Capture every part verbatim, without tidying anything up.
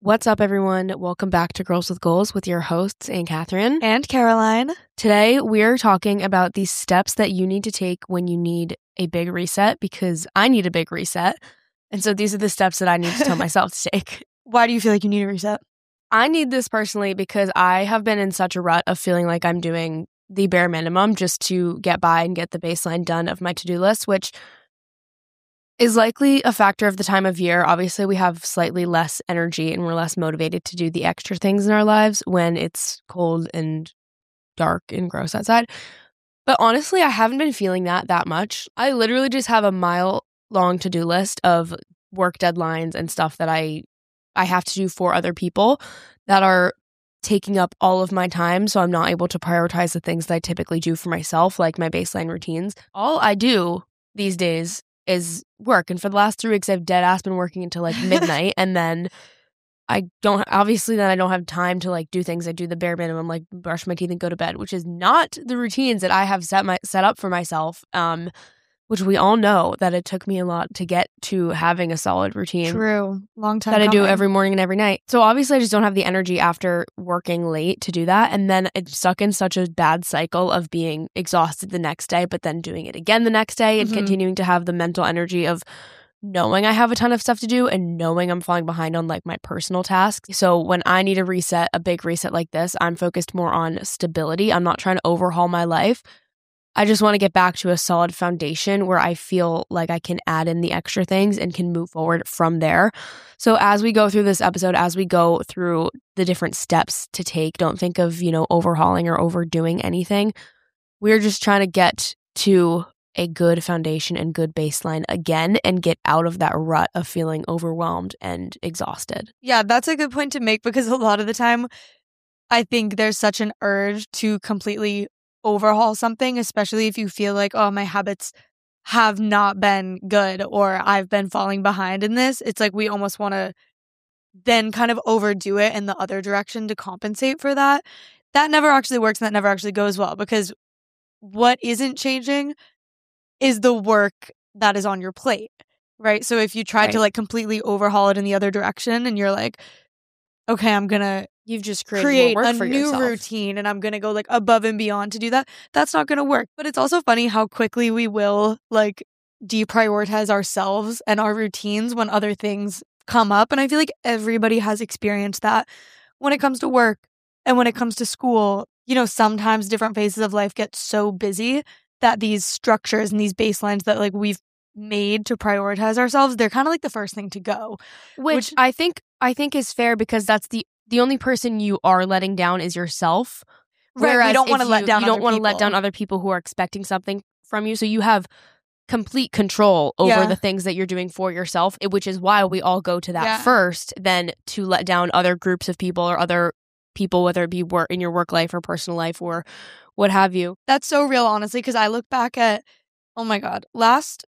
What's up, everyone? Welcome back to Girls with Goals with your hosts, Anne Catherine and Caroline. Today, we're talking about the steps that you need to take when you need a big reset, because I need a big reset. And so these are the steps that I need to tell myself to take. Why do you feel like you need a reset? I need this personally because I have been in such a rut of feeling like I'm doing the bare minimum just to get by and get the baseline done of my to-do list, which is likely a factor of the time of year. Obviously, we have slightly less energy and we're less motivated to do the extra things in our lives when it's cold and dark and gross outside. But honestly, I haven't been feeling that that much. I literally just have a mile-long to-do list of work deadlines and stuff that I I have to do for other people that are taking up all of my time, so I'm not able to prioritize the things that I typically do for myself, like my baseline routines. All I do these days is work. And for the last three weeks, I've dead ass been working until like midnight. And then I don't, obviously, then I don't have time to like do things. I do the bare minimum, like brush my teeth and go to bed, which is not the routines that I have set my set up for myself. Um, which we all know that it took me a lot to get to having a solid routine. True. Long time That coming. I do every morning and every night. So obviously I just don't have the energy after working late to do that. And then it's stuck in such a bad cycle of being exhausted the next day, but then doing it again the next day and Mhm. continuing to have the mental energy of knowing I have a ton of stuff to do and knowing I'm falling behind on like my personal tasks. So when I need a reset, a big reset like this, I'm focused more on stability. I'm not trying to overhaul my life. I just want to get back to a solid foundation where I feel like I can add in the extra things and can move forward from there. So as we go through this episode, as we go through the different steps to take, don't think of, you know, overhauling or overdoing anything. We're just trying to get to a good foundation and good baseline again and get out of that rut of feeling overwhelmed and exhausted. Yeah, that's a good point to make, because a lot of the time I think there's such an urge to completely overhaul something, especially if you feel like, oh, my habits have not been good or I've been falling behind in this. It's like we almost want to then kind of overdo it in the other direction to compensate for that. That never actually works and that never actually goes well, because what isn't changing is the work that is on your plate, right? So if you try Right. to like completely overhaul it in the other direction and you're like, okay, I'm going to You've just created create more work a for new yourself. routine and I'm going to go like above and beyond to do that, that's not going to work. But it's also funny how quickly we will like deprioritize ourselves and our routines when other things come up. And I feel like everybody has experienced that when it comes to work and when it comes to school. You know, sometimes different phases of life get so busy that these structures and these baselines that like we've made to prioritize ourselves, they're kind of like the first thing to go. Which, Which- I think I think is fair, because that's the the only person you are letting down is yourself. Right, we Whereas don't want to if let you- down You don't other want to let people. down other people who are expecting something from you. So you have complete control over Yeah. the things that you're doing for yourself, i- which is why we all go to that Yeah. first, than to let down other groups of people or other people, whether it be work in your work life or personal life or what have you. That's so real, honestly, because I look back at, oh my God, last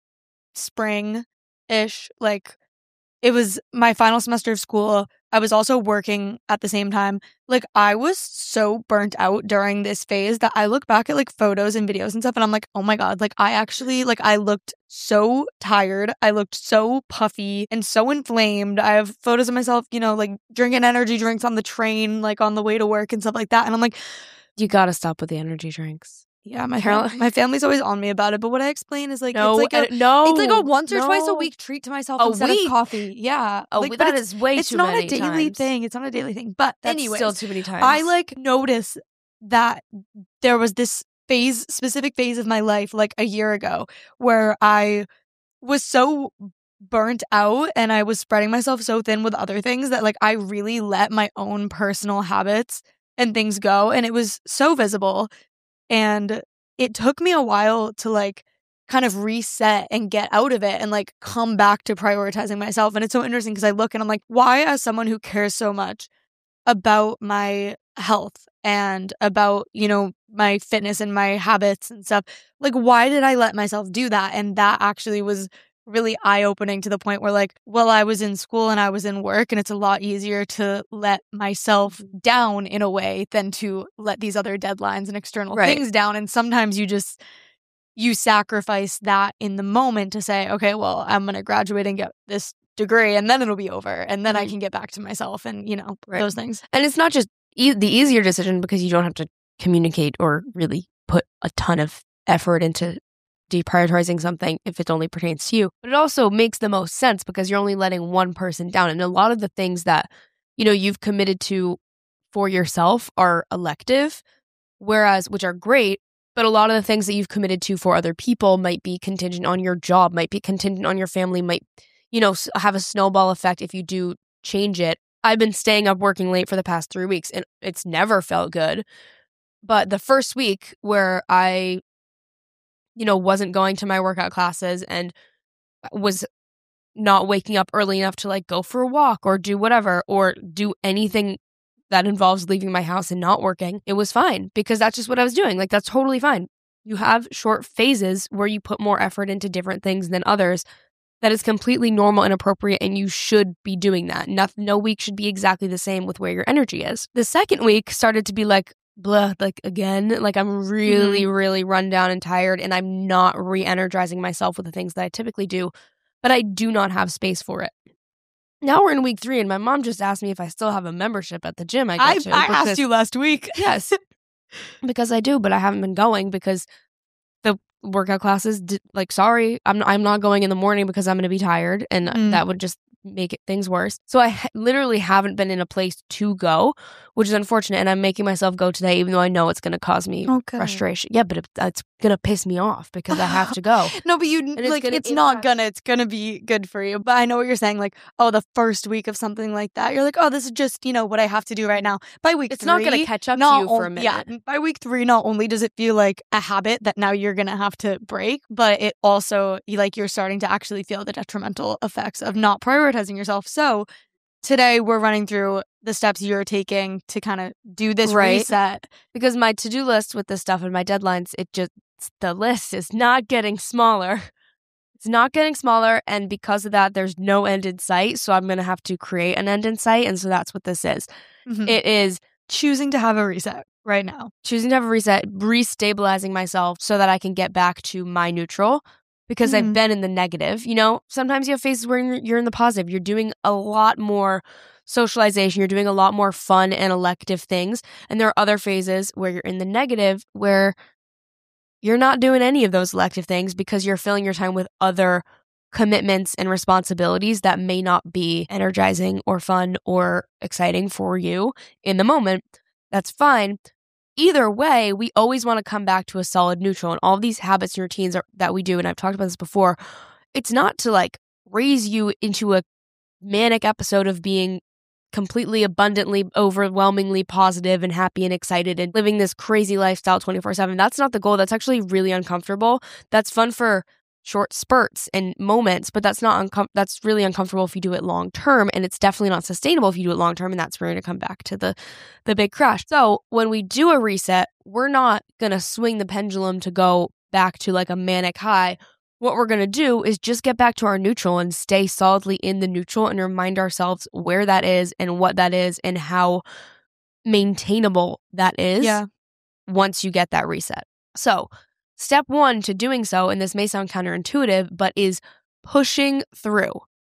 spring-ish, like it was my final semester of school. I was also working at the same time. Like I was so burnt out during this phase that I look back at like photos and videos and stuff and I'm like, oh my God, like I actually, like I looked so tired. I looked so puffy and so inflamed. I have photos of myself, you know, like drinking energy drinks on the train, like on the way to work and stuff like that. And I'm like, You gotta stop with the energy drinks. yeah, my Carol- fam- my family's always on me about it. But what I explain is like, No, it's like a, uh, no, it's like a once or twice a no. week treat to myself A instead week? of coffee. Yeah. Oh, like, but that it's, is way it's too not many a daily times. thing. It's not a daily thing. But That's anyways, still too many times. I like noticed that there was this phase, specific phase of my life, like a year ago, where I was so burnt out and I was spreading myself so thin with other things that like I really let my own personal habits and things go. And it was so visible. And it took me a while to like kind of reset and get out of it and like come back to prioritizing myself. And it's so interesting because I look and I'm like, why, as someone who cares so much about my health and about, you know, my fitness and my habits and stuff, like, why did I let myself do that? And that actually was really eye-opening to the point where like, well, I was in school and I was in work, and it's a lot easier to let myself down in a way than to let these other deadlines and external Right. things down. And sometimes you just you sacrifice that in the moment to say, okay, well, I'm going to graduate and get this degree and then it'll be over and then mm-hmm. I can get back to myself and, you know, right. those things. And it's not just e- the easier decision because you don't have to communicate or really put a ton of effort into deprioritizing something if it only pertains to you. But it also makes the most sense because you're only letting one person down. And a lot of the things that, you know, you've committed to for yourself are elective, whereas, which are great, but a lot of the things that you've committed to for other people might be contingent on your job, might be contingent on your family, might, you know, have a snowball effect if you do change it. I've been staying up working late for the past three weeks and it's never felt good. But the first week where I, you know, wasn't going to my workout classes and was not waking up early enough to like go for a walk or do whatever or do anything that involves leaving my house and not working, it was fine because that's just what I was doing. Like, that's totally fine. You have short phases where you put more effort into different things than others. That is completely normal and appropriate, and you should be doing that. No, no week should be exactly the same with where your energy is. The second week started to be like, blah, like again, like I'm really, mm-hmm. really run down and tired, and I'm not re-energizing myself with the things that I typically do, but I do not have space for it. Now we're in week three, and my mom just asked me if I still have a membership at the gym I go I, to. I because, asked you last week. Yes, because I do, but I haven't been going because the workout classes, did, like, sorry, I'm I'm not going in the morning because I'm going to be tired, and mm. that would just make it, things worse. So I ha- literally haven't been in a place to go, which is unfortunate, and I'm making myself go today, even though I know it's going to cause me okay. frustration. Yeah, but it, it's going to piss me off because I have to go. No, but you and like it's, it's not gonna. It's gonna be good for you. But I know what you're saying. Like, oh, the first week of something like that, you're like, oh, this is just you know what I have to do right now. By week, it's three, not gonna catch up to you for a minute. Yeah, by week three, not only does it feel like a habit that now you're gonna have to break, but it also like you're starting to actually feel the detrimental effects of not prioritizing yourself. So today we're running through the steps you're taking to kind of do this right. reset. Because my to-do list with this stuff and my deadlines, it just, the list is not getting smaller. It's not getting smaller. And because of that, there's no end in sight. So I'm going to have to create an end in sight. And so that's what this is. Mm-hmm. It is choosing to have a reset right now. Choosing to have a reset, restabilizing myself so that I can get back to my neutral. Because mm-hmm. I've been in the negative, you know, sometimes you have phases where you're in the positive. You're doing a lot more socialization. You're doing a lot more fun and elective things. And there are other phases where you're in the negative where you're not doing any of those elective things because you're filling your time with other commitments and responsibilities that may not be energizing or fun or exciting for you in the moment. That's fine. Either way, we always want to come back to a solid neutral. And all these habits and routines are, that we do, and I've talked about this before, it's not to like raise you into a manic episode of being completely abundantly, overwhelmingly positive and happy and excited and living this crazy lifestyle twenty-four seven. That's not the goal. That's actually really uncomfortable. That's fun for short spurts and moments, but that's not uncom- that's really uncomfortable if you do it long term, and it's definitely not sustainable if you do it long term, and that's where you're going to come back to the the big crash. So when we do a reset, we're not going to swing the pendulum to go back to like a manic high. What we're going to do is just get back to our neutral and stay solidly in the neutral and remind ourselves where that is and what that is and how maintainable that is yeah. once you get that reset. So step one to doing so, and this may sound counterintuitive, but is pushing through.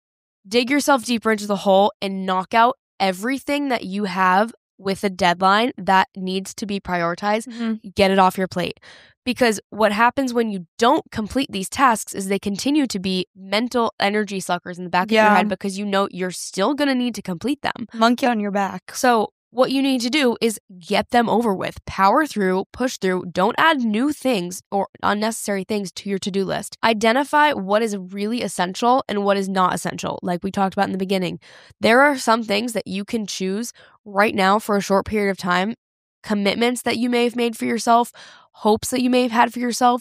Dig yourself deeper into the hole and knock out everything that you have with a deadline that needs to be prioritized. Mm-hmm. Get it off your plate. Because what happens when you don't complete these tasks is they continue to be mental energy suckers in the back yeah. of your head because you know you're still going to need to complete them. Monkey on your back. So what you need to do is get them over with. Power through, push through. Don't add new things or unnecessary things to your to-do list. Identify what is really essential and what is not essential. Like we talked about in the beginning, there are some things that you can choose right now for a short period of time, commitments that you may have made for yourself, hopes that you may have had for yourself.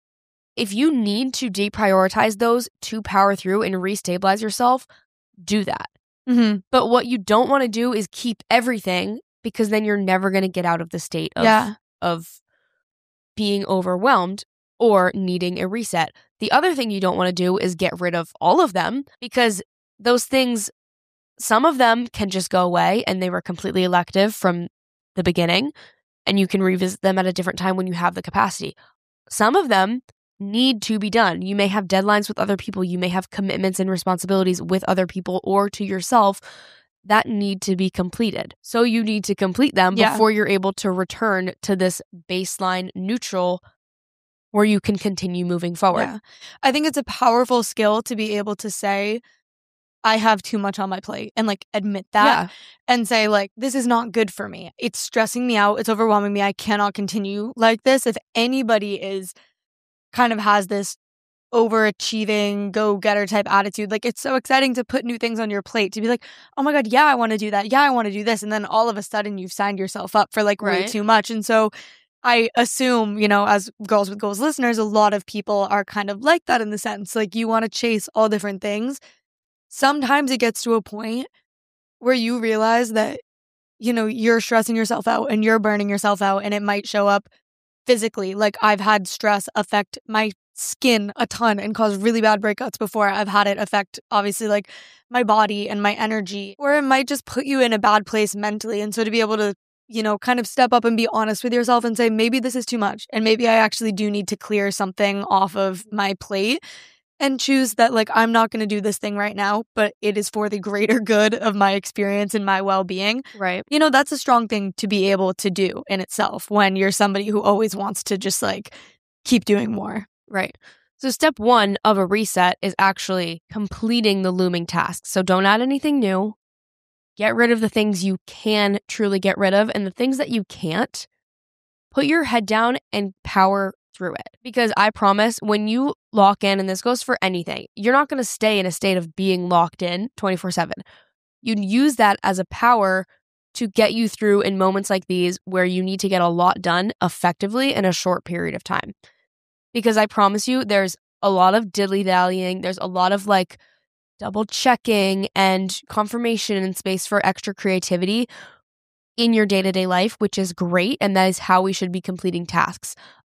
If you need to deprioritize those to power through and restabilize yourself, do that. Mm-hmm. But what you don't want to do is keep everything because then you're never going to get out of the state of, yeah. of being overwhelmed or needing a reset. The other thing you don't want to do is get rid of all of them because those things, some of them can just go away and they were completely elective from the beginning and you can revisit them at a different time when you have the capacity. Some of them need to be done. You may have deadlines with other people. You may have commitments and responsibilities with other people or to yourself that need to be completed. So you need to complete them Yeah. before you're able to return to this baseline neutral where you can continue moving forward. Yeah. I think it's a powerful skill to be able to say, I have too much on my plate and like admit that Yeah. and say like, this is not good for me. It's stressing me out. It's overwhelming me. I cannot continue like this. If anybody is kind of has this overachieving go-getter type attitude, like it's so exciting to put new things on your plate, to be like, oh my God, yeah, I want to do that. Yeah, I want to do this. And then all of a sudden you've signed yourself up for like way Right. too much. And so I assume, you know, as Girls with Goals listeners, a lot of people are kind of like that in the sense, like you want to chase all different things. Sometimes it gets to a point where you realize that, you know, you're stressing yourself out and you're burning yourself out, and it might show up physically. Like I've had stress affect my skin a ton and cause really bad breakouts before. I've had it affect obviously like my body and my energy, or it might just put you in a bad place mentally. And so to be able to, you know, kind of step up and be honest with yourself and say, maybe this is too much and maybe I actually do need to clear something off of my plate, and choose that like I'm not going to do this thing right now, but it is for the greater good of my experience and my well-being. Right. You know, that's a strong thing to be able to do in itself when you're somebody who always wants to just like keep doing more. Right. So step one of a reset is actually completing the looming tasks. So don't add anything new. Get rid of the things you can truly get rid of, and the things that you can't, put your head down and power through it. Because I promise, when you lock in, and this goes for anything, you're not going to stay in a state of being locked in twenty-four seven. You use that as a power to get you through in moments like these where you need to get a lot done effectively in a short period of time. Because I promise you, there's a lot of dilly-dallying. There's a lot of like double checking and confirmation and space for extra creativity in your day-to-day life, which is great. And that is how we should be completing tasks,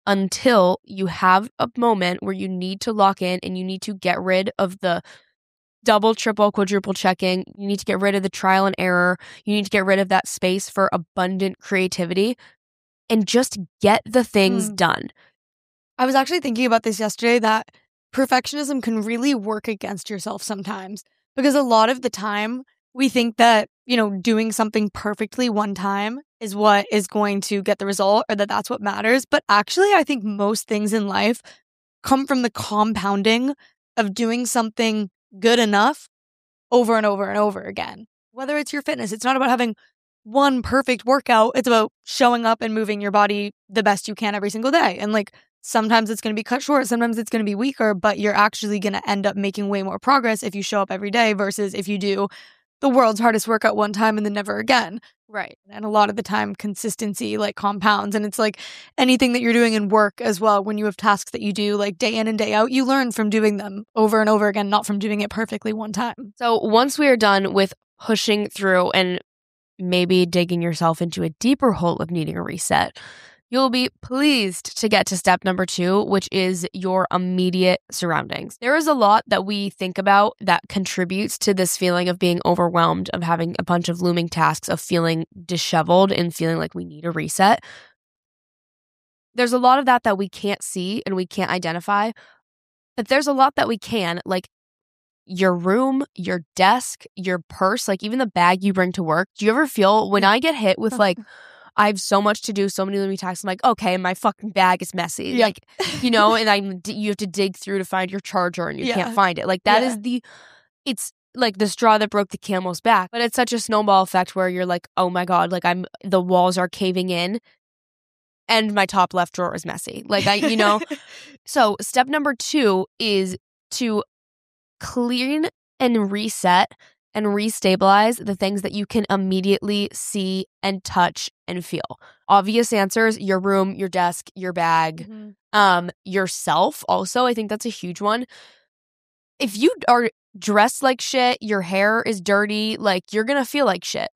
until you have a moment where you need to lock in and you need to get rid of the double, triple, quadruple checking. You need to get rid of the trial and error. You need to get rid of that space for abundant creativity and just get the things Mm. done. I was actually thinking about this yesterday, that perfectionism can really work against yourself sometimes, because a lot of the time we think that, you know, doing something perfectly one time is what is going to get the result, or that that's what matters. But actually, I think most things in life come from the compounding of doing something good enough over and over and over again. Whether it's your fitness, it's not about having one perfect workout. It's about showing up and moving your body the best you can every single day. And like, sometimes it's going to be cut short, sometimes it's going to be weaker, but you're actually going to end up making way more progress if you show up every day versus if you do the world's hardest workout one time and then never again. Right. And a lot of the time, consistency like compounds. And it's like anything that you're doing in work as well. When you have tasks that you do like day in and day out, you learn from doing them over and over again, not from doing it perfectly one time. So once we are done with pushing through and maybe digging yourself into a deeper hole of needing a reset, you'll be pleased to get to step number two, which is your immediate surroundings. There is a lot that we think about that contributes to this feeling of being overwhelmed, of having a bunch of looming tasks, of feeling disheveled and feeling like we need a reset. There's a lot of that that we can't see and we can't identify, but there's a lot that we can, like your room, your desk, your purse, like even the bag you bring to work. Do you ever feel, when I get hit with like, I have so much to do, so many looming tasks, I'm like, okay, my fucking bag is messy. Yeah. Like, you know, and I you have to dig through to find your charger and you Yeah. can't find it. Like that Yeah. is the, it's like the straw that broke the camel's back. But it's such a snowball effect where you're like, oh my God, like I'm, the walls are caving in and my top left drawer is messy. Like I, you know, so step number two is to clean and reset and restabilize the things that you can immediately see and touch and feel. Obvious answers: your room, your desk, your bag, Mm-hmm. um, yourself. Also, I think that's a huge one. If you are dressed like shit, your hair is dirty, like you're gonna feel like shit.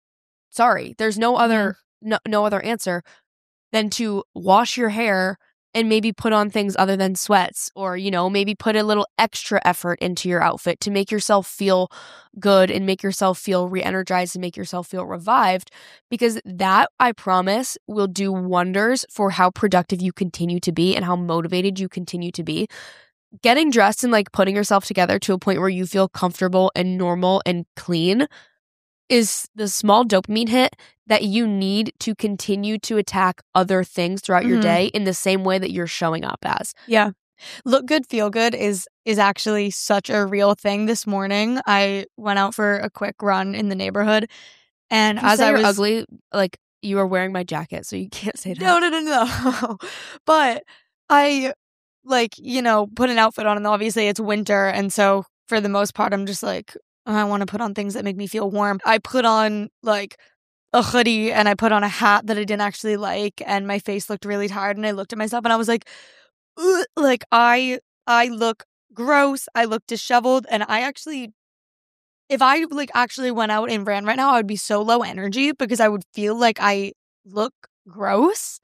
Sorry, there's no other no, no other answer than to wash your hair and maybe put on things other than sweats, or, you know, maybe put a little extra effort into your outfit to make yourself feel good and make yourself feel re-energized and make yourself feel revived, because that, I promise, will do wonders for how productive you continue to be and how motivated you continue to be. Getting dressed and like putting yourself together to a point where you feel comfortable and normal and clean is the small dopamine hit that you need to continue to attack other things throughout mm-hmm. your day in the same way that you're showing up as. Yeah. Look good, feel good is is actually such a real thing. This morning, I went out for a quick run in the neighborhood, and If you as say I you're was ugly, like you are wearing my jacket, so you can't say that. No, no, no, no. But I like, you know, put an outfit on, and obviously it's winter, and so for the most part, I'm just like, oh, I want to put on things that make me feel warm. I put on like a hoodie, and I put on a hat that I didn't actually like, and my face looked really tired, and I looked at myself, and I was like, ugh, like I I look gross, I look disheveled, and I actually, if I like actually went out and ran right now, I would be so low energy because I would feel like I look gross.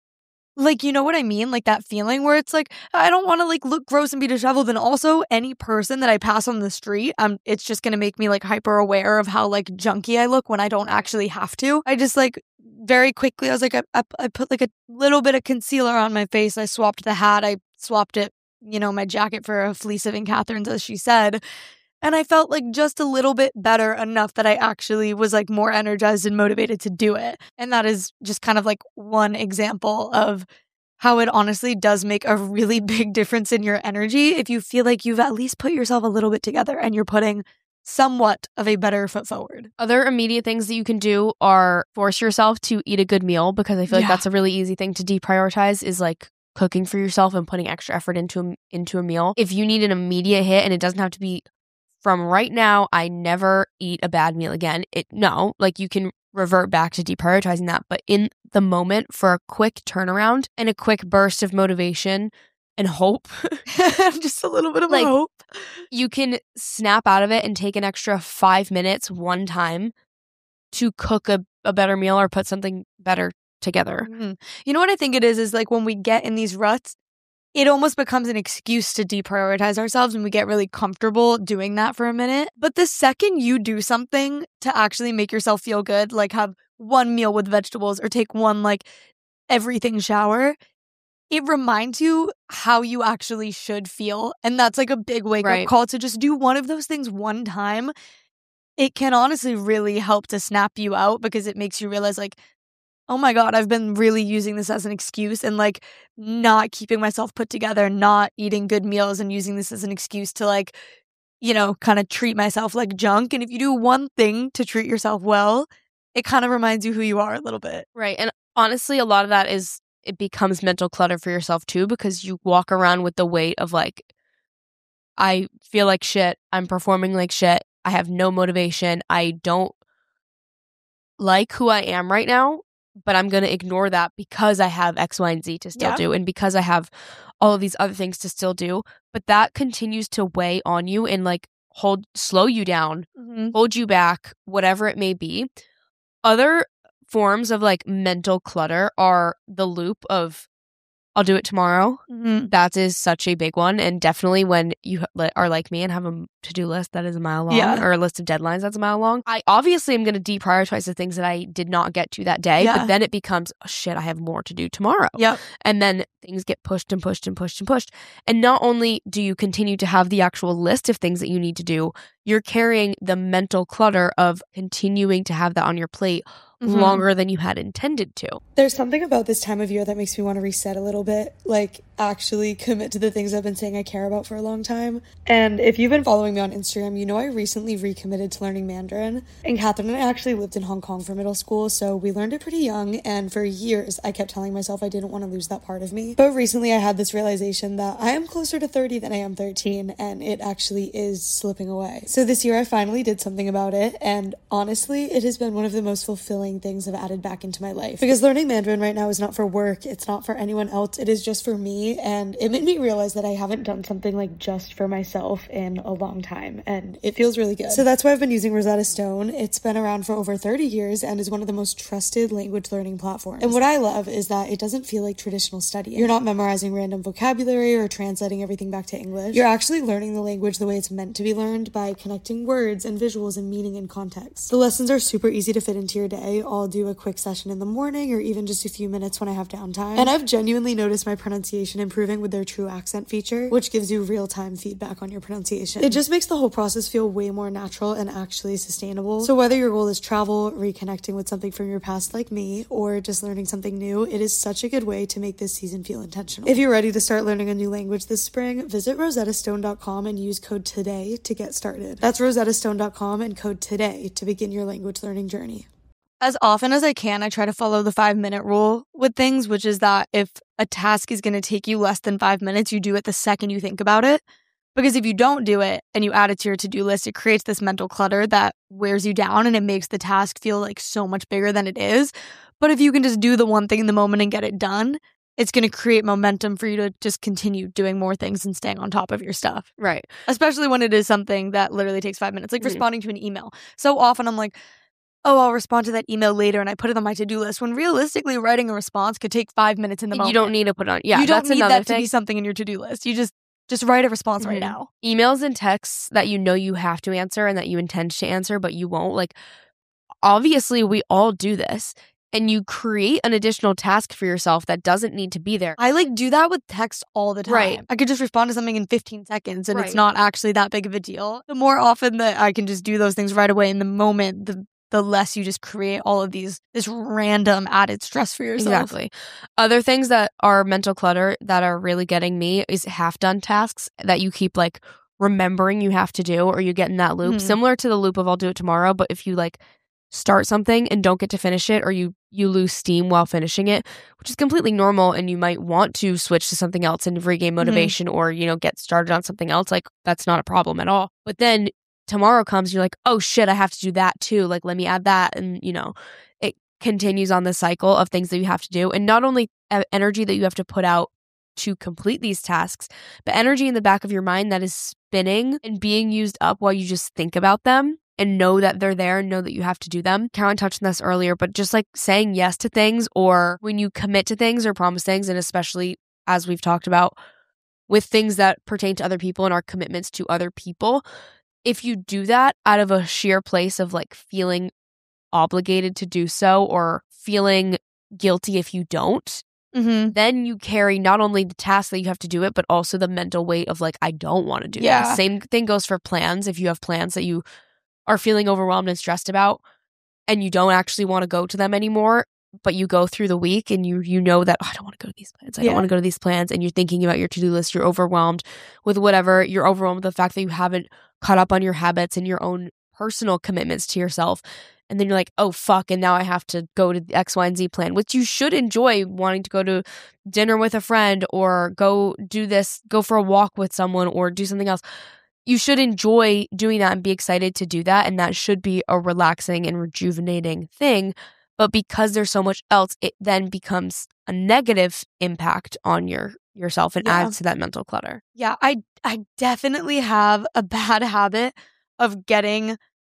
Like, you know what I mean? Like that feeling where it's like, I don't want to like look gross and be disheveled. And also any person that I pass on the street, um, it's just going to make me like hyper aware of how like junky I look when I don't actually have to. I just like very quickly, I was like, I, I, I put like a little bit of concealer on my face. I swapped the hat. I swapped it, you know, my jacket for a fleece of Aunt Catherine's, as she said. And I felt like just a little bit better enough that I actually was like more energized and motivated to do it. And that is just kind of like one example of how it honestly does make a really big difference in your energy if you feel like you've at least put yourself a little bit together and you're putting somewhat of a better foot forward. Other immediate things that you can do are force yourself to eat a good meal, because I feel like yeah. that's a really easy thing to deprioritize, is like cooking for yourself and putting extra effort into a, into a meal. If you need an immediate hit, and it doesn't have to be from right now, I never eat a bad meal again. It no, like you can revert back to deprioritizing that. But in the moment, for a quick turnaround and a quick burst of motivation and hope, just a little bit of like, hope, you can snap out of it and take an extra five minutes one time to cook a, a better meal or put something better together. Mm-hmm. You know what I think it is, is like when we get in these ruts, it almost becomes an excuse to deprioritize ourselves, and we get really comfortable doing that for a minute. But the second you do something to actually make yourself feel good, like have one meal with vegetables or take one like everything shower, it reminds you how you actually should feel. And that's like a big wake up right. call to just do one of those things one time. It can honestly really help to snap you out, because it makes you realize like, oh my God, I've been really using this as an excuse and like not keeping myself put together, not eating good meals, and using this as an excuse to like, you know, kind of treat myself like junk. And if you do one thing to treat yourself well, it kind of reminds you who you are a little bit. Right. And honestly, a lot of that is, it becomes mental clutter for yourself too, because you walk around with the weight of like, I feel like shit, I'm performing like shit, I have no motivation, I don't like who I am right now, but I'm going to ignore that because I have X, Y, and Z to still yeah. do, and because I have all of these other things to still do. But that continues to weigh on you and like hold, slow you down, mm-hmm. hold you back, whatever it may be. Other forms of like mental clutter are the loop of, I'll do it tomorrow. Mm-hmm. That is such a big one. And definitely when you are like me and have a to-do list that is a mile long, yeah. or a list of deadlines that's a mile long, I obviously am going to deprioritize the things that I did not get to that day. Yeah. But then it becomes, oh, shit, I have more to do tomorrow. Yep. And then things get pushed and pushed and pushed and pushed. And not only do you continue to have the actual list of things that you need to do, you're carrying the mental clutter of continuing to have that on your plate Mm-hmm. longer than you had intended to. There's something about this time of year that makes me want to reset a little bit, like actually commit to the things I've been saying I care about for a long time. And if you've been following me on Instagram, you know I recently recommitted to learning Mandarin. And Catherine and I actually lived in Hong Kong for middle school, so we learned it pretty young, and for years I kept telling myself I didn't want to lose that part of me. But recently I had this realization that I am closer to thirty than I am thirteen, and it actually is slipping away. So this year I finally did something about it, and honestly, it has been one of the most fulfilling underlying things have added back into my life. Because learning Mandarin right now is not for work, it's not for anyone else, it is just for me, and it made me realize that I haven't done something like just for myself in a long time, and it feels really good. So that's why I've been using Rosetta Stone. It's been around for over thirty years and is one of the most trusted language learning platforms. And what I love is that it doesn't feel like traditional studying. You're not memorizing random vocabulary or translating everything back to English. You're actually learning the language the way it's meant to be learned, by connecting words and visuals and meaning and context. The lessons are super easy to fit into your day. I'll do a quick session in the morning or even just a few minutes when I have downtime. And I've genuinely noticed my pronunciation improving with their True Accent feature, which gives you real-time feedback on your pronunciation. It just makes the whole process feel way more natural and actually sustainable. So whether your goal is travel, reconnecting with something from your past like me, or just learning something new, it is such a good way to make this season feel intentional. If you're ready to start learning a new language this spring, visit rosetta stone dot com and use code TODAY to get started. That's rosetta stone dot com and code TODAY to begin your language learning journey. As often as I can, I try to follow the five minute rule with things, which is that if a task is going to take you less than five minutes, you do it the second you think about it. Because if you don't do it and you add it to your to-do list, it creates this mental clutter that wears you down and it makes the task feel like so much bigger than it is. But if you can just do the one thing in the moment and get it done, it's going to create momentum for you to just continue doing more things and staying on top of your stuff. Right. Especially when it is something that literally takes five minutes, like Mm-hmm. responding to an email. So often I'm like, oh, I'll respond to that email later and I put it on my to-do list, when realistically writing a response could take five minutes in the moment. You don't need to put on. Yeah, you don't that's need another that thing. to be something in your to-do list. You just just write a response Mhm. right now. Emails and texts that you know you have to answer and that you intend to answer, but you won't. Like, obviously, we all do this. And you create an additional task for yourself that doesn't need to be there. I like do that with text all the time. Right. I could just respond to something in fifteen seconds and it's Right. not actually that big of a deal. The more often that I can just do those things right away in the moment, the the less you just create all of these, this random added stress for yourself. Exactly. Other things that are mental clutter that are really getting me is half-done tasks that you keep like remembering you have to do, or you get in that loop. Mhm. Similar to the loop of I'll do it tomorrow, but if you like start something and don't get to finish it, or you you lose steam while finishing it, which is completely normal, and you might want to switch to something else and regain motivation mm-hmm. or, you know, get started on something else, like that's not a problem at all. But then tomorrow comes, you're like, oh shit, I have to do that too. Like, let me add that. And, you know, it continues on the cycle of things that you have to do. And not only energy that you have to put out to complete these tasks, but energy in the back of your mind that is spinning and being used up while you just think about them and know that they're there and know that you have to do them. Caroline touched on this earlier, but just like saying yes to things, or when you commit to things or promise things, and especially as we've talked about with things that pertain to other people and our commitments to other people, if you do that out of a sheer place of like feeling obligated to do so or feeling guilty if you don't, mm-hmm. then you carry not only the task that you have to do it, but also the mental weight of like, I don't want to do Yeah. this. Same thing goes for plans. If you have plans that you are feeling overwhelmed and stressed about and you don't actually want to go to them anymore, but you go through the week and you you know that, oh, I don't want to go to these plans. I Yeah. don't want to go to these plans. And you're thinking about your to-do list. You're overwhelmed with whatever. You're overwhelmed with the fact that you haven't caught up on your habits and your own personal commitments to yourself. And then you're like, oh, fuck. And now I have to go to the X, Y, and Z plan, which you should enjoy, wanting to go to dinner with a friend or go do this, go for a walk with someone or do something else. You should enjoy doing that and be excited to do that. And that should be a relaxing and rejuvenating thing. But because there's so much else, it then becomes a negative impact on your yourself and Yeah. adds to that mental clutter. Yeah, I I definitely have a bad habit of getting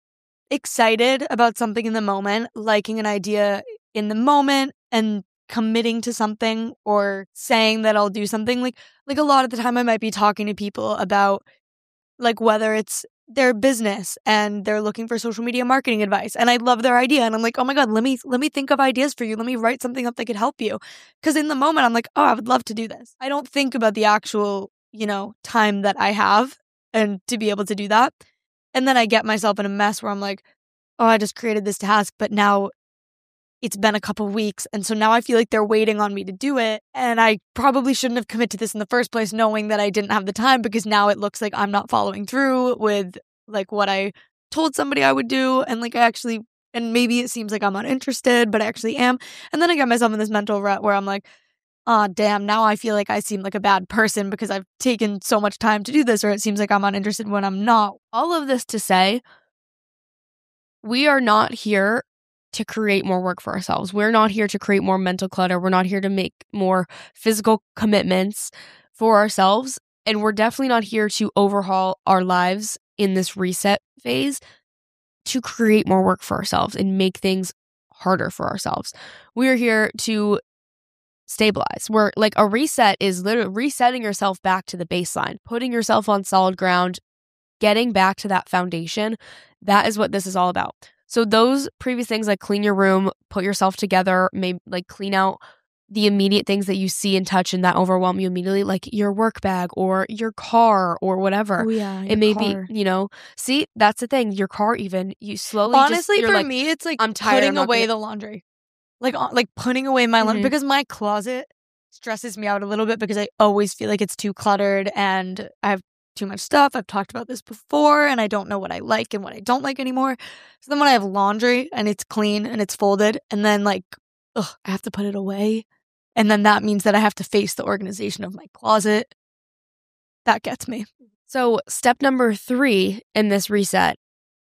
excited about something in the moment, liking an idea in the moment and committing to something or saying that I'll do something. Like like a lot of the time I might be talking to people about like whether it's their business and they're looking for social media marketing advice and I love their idea and I'm like, oh my God, let me let me think of ideas for you. Let me write something up that could help you. Because in the moment I'm like, oh, I would love to do this. I don't think about the actual, you know, time that I have and to be able to do that. And then I get myself in a mess where I'm like, oh, I just created this task, but now it's been a couple weeks. And so now I feel like they're waiting on me to do it. And I probably shouldn't have committed to this in the first place, knowing that I didn't have the time, because now it looks like I'm not following through with like what I told somebody I would do. And like I actually, and maybe it seems like I'm uninterested, but I actually am. And then I get myself in this mental rut where I'm like, oh, damn, now I feel like I seem like a bad person because I've taken so much time to do this, or it seems like I'm uninterested when I'm not. All of this to say, we are not here to create more work for ourselves. We're not here to create more mental clutter. We're not here to make more physical commitments for ourselves. And we're definitely not here to overhaul our lives in this reset phase to create more work for ourselves and make things harder for ourselves. We're here to stabilize. We're like a reset is literally resetting yourself back to the baseline, putting yourself on solid ground, getting back to that foundation. That is what this is all about. So those previous things like clean your room, put yourself together, maybe like clean out the immediate things that you see and touch and that overwhelm you immediately, like your work bag or your car or whatever. Oh yeah, it may car. be, you know, see, that's the thing. Your car even, you slowly Honestly, just, for like, me, it's like I'm tired, putting I'm not away gonna- the laundry. Like, uh, like putting away my laundry Mhm. because my closet stresses me out a little bit because I always feel like it's too cluttered and I have too much stuff. I've talked about this before and I don't know what I like and what I don't like anymore. So then when I have laundry and it's clean and it's folded and then like, ugh, I have to put it away. And then that means that I have to face the organization of my closet. That gets me. So step number three in this reset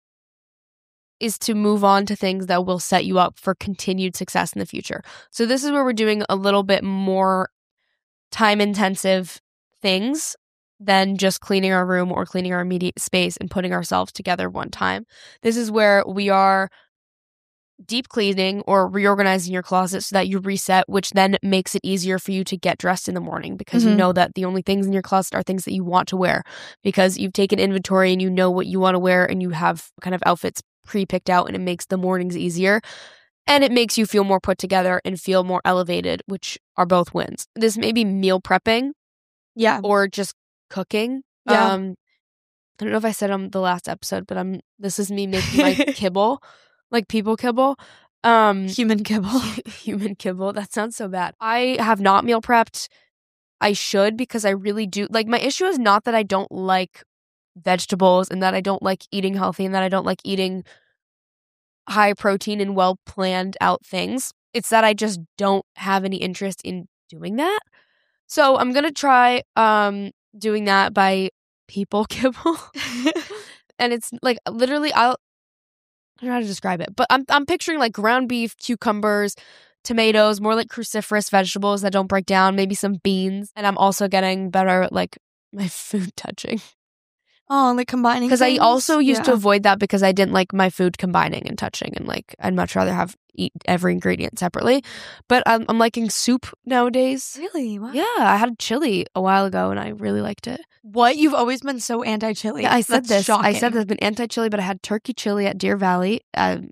is to move on to things that will set you up for continued success in the future. So this is where we're doing a little bit more time-intensive things than just cleaning our room or cleaning our immediate space and putting ourselves together one time. This is where we are deep cleaning or reorganizing your closet so that you reset, which then makes it easier for you to get dressed in the morning because Mhm. you know that the only things in your closet are things that you want to wear because you've taken inventory and you know what you want to wear and you have kind of outfits pre-picked out, and it makes the mornings easier. And it makes you feel more put together and feel more elevated, which are both wins. This may be meal prepping Yeah. or just cooking. Yeah. Um, I don't know if I said on the last episode, but I'm this is me making my kibble, like people kibble. Um, Human kibble. human kibble. That sounds so bad. I have not meal prepped. I should because I really do. Like, my issue is not that I don't like vegetables and that I don't like eating healthy and that I don't like eating high protein and well planned out things. It's that I just don't have any interest in doing that. So I'm going to try um doing that by people kibble. And it's like literally I'll I don't know how to describe it, but I'm I'm picturing like ground beef, cucumbers, tomatoes, more like cruciferous vegetables that don't break down, maybe some beans, and I'm also getting better at like my food touching. Oh, like combining Because I things? also used to Yeah. avoid that because I didn't like my food combining and touching, and like I'd much rather have eat every ingredient separately. But I'm I'm liking soup nowadays. Really? Wow. Yeah, I had chili a while ago and I really liked it. What? You've always been so anti-chili. Yeah, I said That's this. Shocking. I said that I've been anti-chili, but I had turkey chili at Deer Valley, um,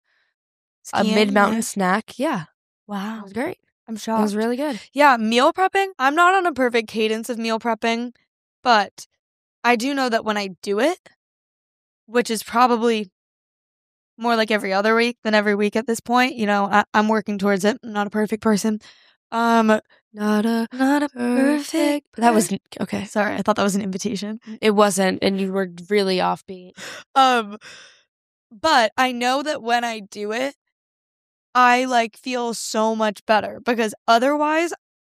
a Skiing, mid-mountain yeah. snack. Yeah, it Wow. was great. I'm It shocked. was really good. Yeah, meal prepping. I'm not on a perfect cadence of meal prepping, but I do know that when I do it, which is probably more like every other week than every week at this point, you know, I- I'm working towards it. I'm not a perfect person. Um, Not a not a perfect. perfect. That was okay. Sorry, I thought that was an invitation. It wasn't, and you were really offbeat. Um, but I know that when I do it, I like feel so much better because otherwise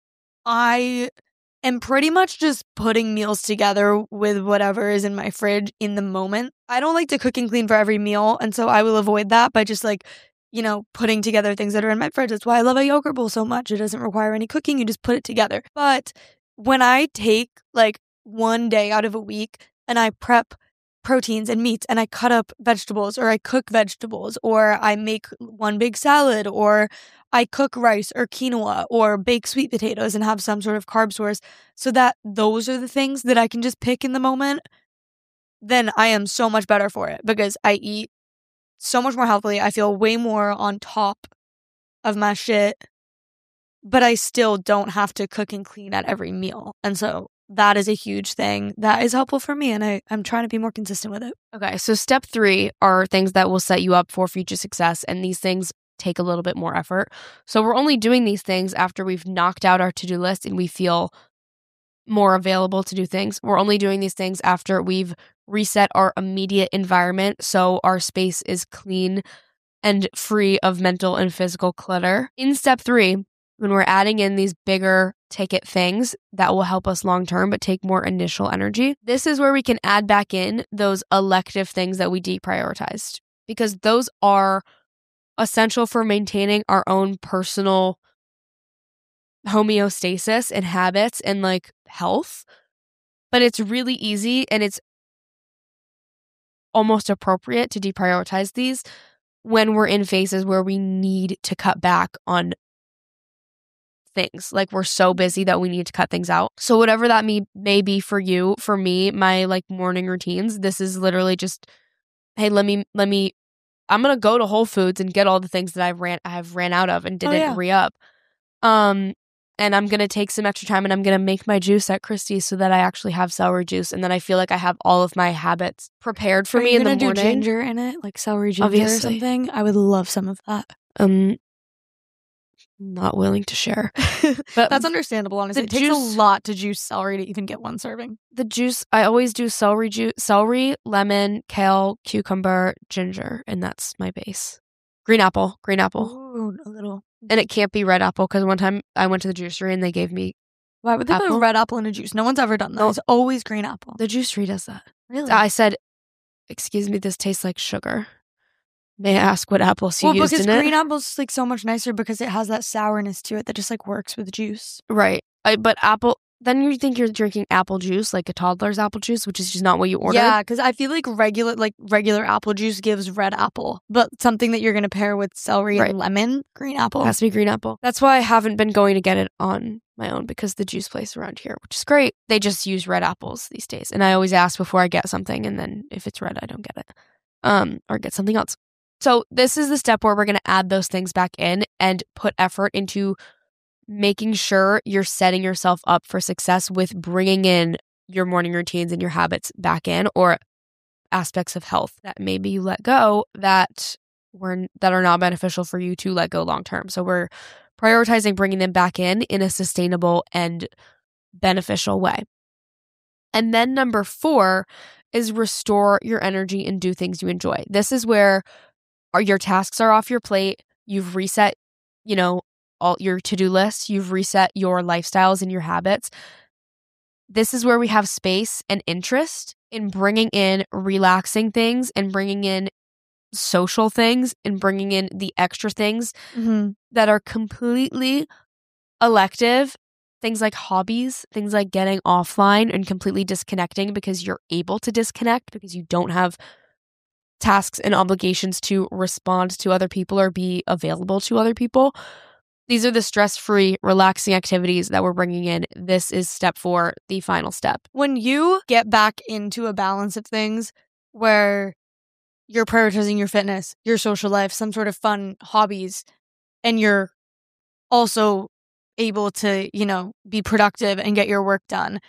I am pretty much just putting meals together with whatever is in my fridge in the moment. I don't like to cook and clean for every meal, and so I will avoid that by just like, you know, putting together things that are in my fridge. That's why I love a yogurt bowl so much. It doesn't require any cooking. You just put it together. But when I take like one day out of a week and I prep proteins and meats and I cut up vegetables or I cook vegetables or I make one big salad or I cook rice or quinoa or bake sweet potatoes and have some sort of carb source so that those are the things that I can just pick in the moment, then I am so much better for it because I eat so much more healthily. I feel way more on top of my shit, but I still don't have to cook and clean at every meal. And so that is a huge thing that is helpful for me. And I, I'm trying to be more consistent with it. Okay, so step three are things that will set you up for future success, and these things take a little bit more effort. So we're only doing these things after we've knocked out our to-do list and we feel more available to do things. We're only doing these things after we've reset our immediate environment so our space is clean and free of mental and physical clutter. In step three, when we're adding in these bigger ticket things that will help us long term but take more initial energy, this is where we can add back in those elective things that we deprioritized because those are essential for maintaining our own personal homeostasis and habits and like health. But it's really easy and it's almost appropriate to deprioritize these when we're in phases where we need to cut back on things. Like we're so busy that we need to cut things out. So whatever that may, may be for you, for me, my like morning routines, this is literally just, hey, let me, let me, I'm going to go to Whole Foods and get all the things that I've ran, I've ran out of and didn't oh, yeah. re-up. Um, and I'm going to take some extra time and I'm going to make my juice at Christie's so that I actually have celery juice. And then I feel like I have all of my habits prepared for Are me you in the gonna morning. do ginger in it? Like celery ginger Obviously. or something? I would love some of that. Um, not willing to share. But That's understandable, honestly. It takes juice- a lot to juice celery to even get one serving. The juice, I always do celery juice, celery, lemon, kale, cucumber, ginger, and that's my base. Green apple, green apple. Ooh, a little. And it can't be red apple because one time I went to the juicery and they gave me, Why would they put Apple? red apple in a juice? No one's ever done that. No. It's always green apple. the juicery does that. Really? I said, excuse me, this tastes like sugar. May I ask what apples you well, used because in green it? apple's like so much nicer because it has that sourness to it that just like works with juice. Right. I, but apple, then you think you're drinking apple juice, like a toddler's apple juice, which is just not what you ordered. Yeah, because I feel like regular like regular apple juice gives red apple, but something that you're gonna pair with celery Right. and lemon, green apple. It has to be green apple. That's why I haven't been going to get it on my own because the juice place around here, which is great, they just use red apples these days. And I always ask before I get something, and then if it's red, I don't get it. Um, or get something else. So this is the step where we're going to add those things back in and put effort into making sure you're setting yourself up for success with bringing in your morning routines and your habits back in, or aspects of health that maybe you let go that were that are not beneficial for you to let go long term. So we're prioritizing bringing them back in in a sustainable and beneficial way. And then number four is restore your energy and do things you enjoy. This is where are your tasks are off your plate. You've reset, you know, all your to-do lists. You've reset your lifestyles and your habits. This is where we have space and interest in bringing in relaxing things and bringing in social things and bringing in the extra things Mm-hmm. that are completely elective. Things like hobbies, things like getting offline and completely disconnecting because you're able to disconnect because you don't have tasks and obligations to respond to other people or be available to other people. These are the stress-free, relaxing activities that we're bringing in. This is step four, the final step. When you get back into a balance of things where you're prioritizing your fitness, your social life, some sort of fun hobbies, and you're also able to, you know, be productive and get your work done,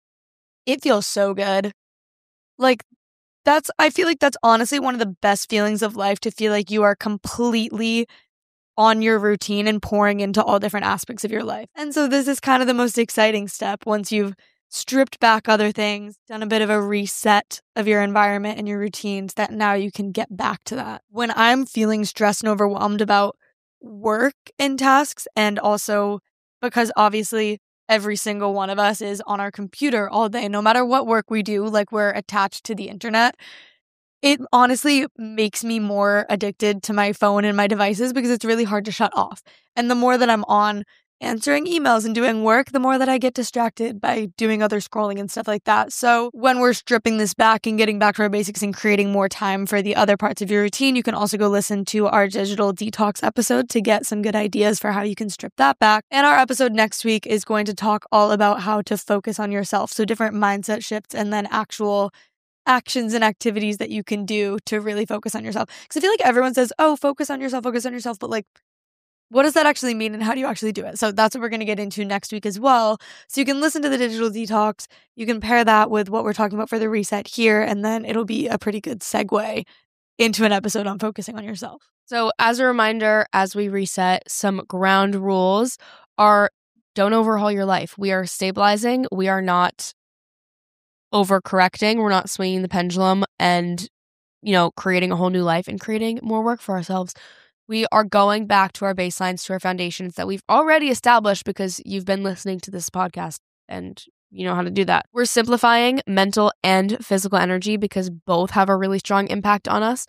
it feels so good. Like, that's, I feel like that's honestly one of the best feelings of life, to feel like you are completely on your routine and pouring into all different aspects of your life. And so this is kind of the most exciting step once you've stripped back other things, done a bit of a reset of your environment and your routines, that now you can get back to that. When I'm feeling stressed and overwhelmed about work and tasks, and also because obviously every single one of us is on our computer all day, no matter what work we do, like we're attached to the internet. It honestly makes me more addicted to my phone and my devices because it's really hard to shut off. And the more that I'm on answering emails and doing work, the more that I get distracted by doing other scrolling and stuff like that. So when we're stripping this back and getting back to our basics and creating more time for the other parts of your routine, you can also go listen to our digital detox episode to get some good ideas for how you can strip that back. And our episode next week is going to talk all about how to focus on yourself. So different mindset shifts and then actual actions and activities that you can do to really focus on yourself. Because I feel like everyone says, oh, focus on yourself, focus on yourself. But like, what does that actually mean and how do you actually do it? So that's what we're going to get into next week as well. So you can listen to the digital detox. You can pair that with what we're talking about for the reset here. And then it'll be a pretty good segue into an episode on focusing on yourself. So as a reminder, as we reset, some ground rules are don't overhaul your life. We are stabilizing. We are not overcorrecting. We're not swinging the pendulum and, you know, creating a whole new life and creating more work for ourselves. We are going back to our baselines, to our foundations that we've already established because you've been listening to this podcast and you know how to do that. We're simplifying mental and physical energy because both have a really strong impact on us.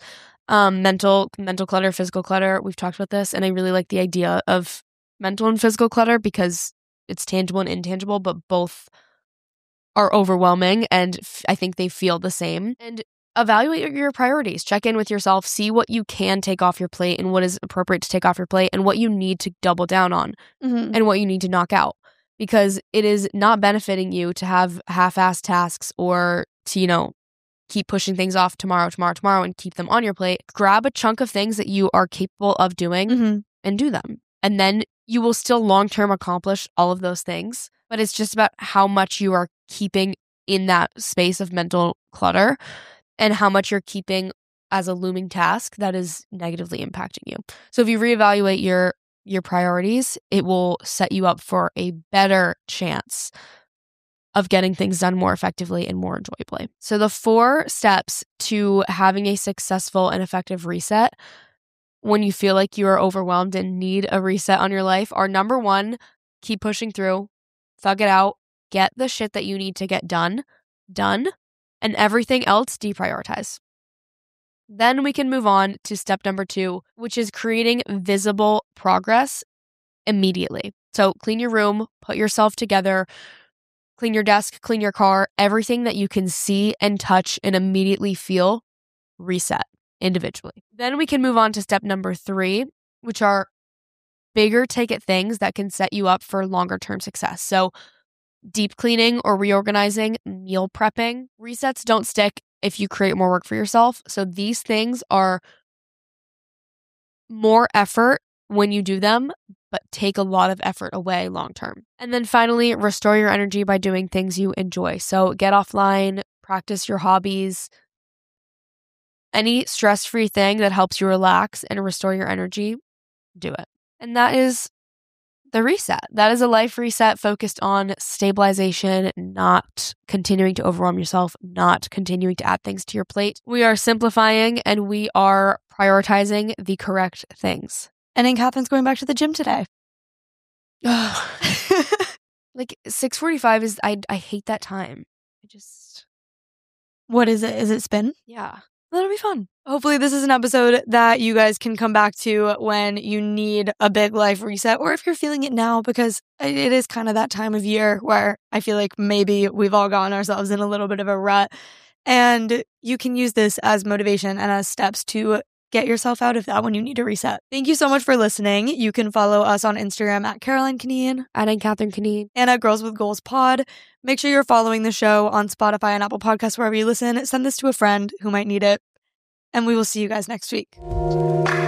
Um, mental, mental clutter, physical clutter. We've talked about this, and I really like the idea of mental and physical clutter because it's tangible and intangible, but both are overwhelming, and f- I think they feel the same. And evaluate your priorities. Check in with yourself. See what you can take off your plate and what is appropriate to take off your plate and what you need to double down on Mm-hmm. and what you need to knock out. Because it is not benefiting you to have half-assed tasks or to, you know, keep pushing things off tomorrow, tomorrow, tomorrow, and keep them on your plate. Grab a chunk of things that you are capable of doing Mm-hmm. and do them. And then you will still long-term accomplish all of those things. But it's just about how much you are keeping in that space of mental clutter and how much you're keeping as a looming task that is negatively impacting you. So if you reevaluate your your priorities, it will set you up for a better chance of getting things done more effectively and more enjoyably. So the four steps to having a successful and effective reset when you feel like you are overwhelmed and need a reset on your life are: number one, keep pushing through, thug it out, get the shit that you need to get done, done, and everything else deprioritize. Then we can move on to step number two, which is creating visible progress immediately. So clean your room, put yourself together, clean your desk, clean your car, everything that you can see and touch and immediately feel, reset individually. Then we can move on to step number three, which are bigger ticket things that can set you up for longer term success. So deep cleaning or reorganizing, meal prepping. Resets don't stick if you create more work for yourself. So these things are more effort when you do them, but take a lot of effort away long term. And then finally, restore your energy by doing things you enjoy. So get offline, practice your hobbies, any stress-free thing that helps you relax and restore your energy, do it. And that is the reset. That is a life reset focused on stabilization, not continuing to overwhelm yourself, not continuing to add things to your plate. We are simplifying and we are prioritizing the correct things. And then Catherine's going back to the gym today. Like six forty-five is, I I hate that time. I just, What is it? Is it spin? yeah, that'll be fun. Hopefully this is an episode that you guys can come back to when you need a big life reset, or if you're feeling it now, because it is kind of that time of year where I feel like maybe we've all gotten ourselves in a little bit of a rut, and you can use this as motivation and as steps to get yourself out of that when you need to reset. Thank you so much for listening. You can follow us on Instagram at Caroline Kinnean And I'm Catherine Kinnean. and at Girls with Goals Pod. Make sure you're following the show on Spotify and Apple Podcasts, wherever you listen. Send this to a friend who might need it. And we will see you guys next week.